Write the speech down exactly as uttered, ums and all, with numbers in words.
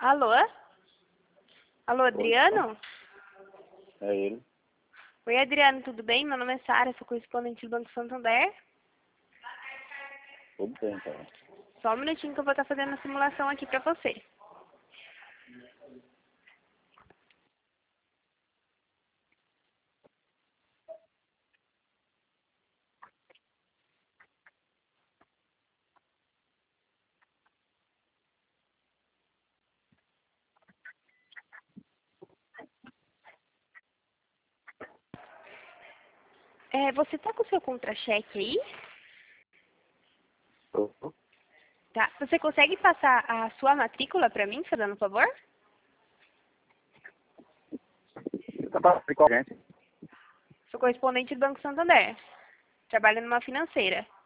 Alô? Alô, Adriano? É ele. Oi, Adriano, tudo bem? Meu nome é Sara, sou correspondente do Banco Santander. Tudo bem, cara. Só um minutinho que eu vou estar fazendo a simulação aqui pra você. É, você tá com o seu contra-cheque aí? Tô. Tá. Você consegue passar a sua matrícula pra mim, fazendo um favor? Você tá passando com a gente? Sou correspondente do Banco Santander. Trabalho numa financeira.